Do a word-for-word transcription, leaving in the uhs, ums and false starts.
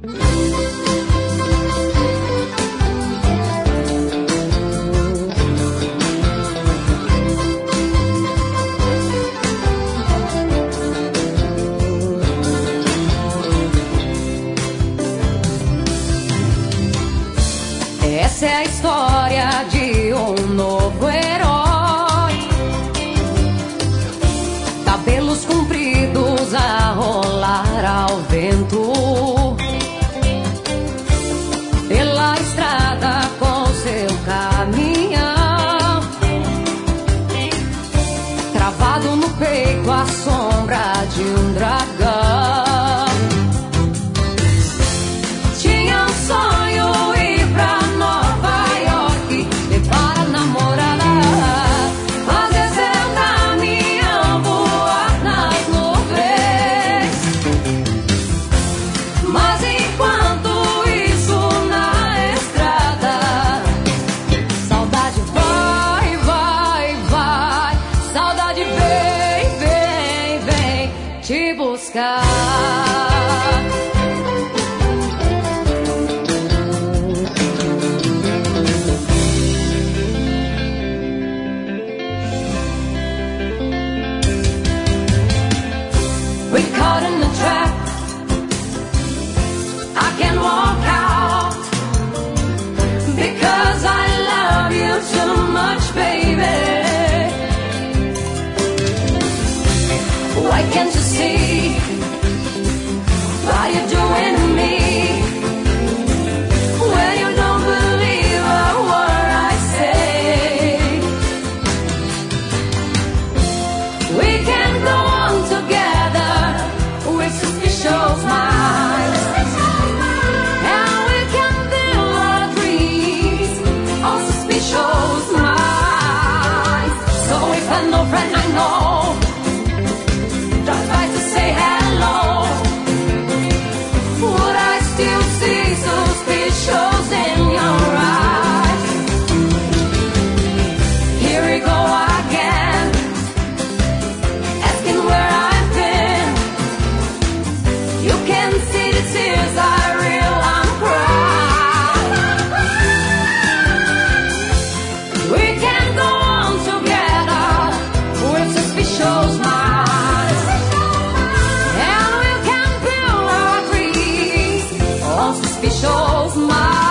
Essa é a história de um novo herói. Cabelos compridos a rolar ao vento, pela estrada com seu caminhão, cravado no peito a sombra de um dragão. Tinha um sonho te buscar. We caught in the trap, I can walk out, because I love you too much, baby. Why can't you see what you're doing to me? When you don't believe a word I say, we can go on together with suspicious minds, and we can build our dreams on suspicious minds. So if I know friend I know try to say hello, would I still see suspicious in your eyes? Here we go again, asking where I've been. You can see the tears I real I'm crying. We can go on together with suspicious minds, and we can build our dreams on suspicious minds.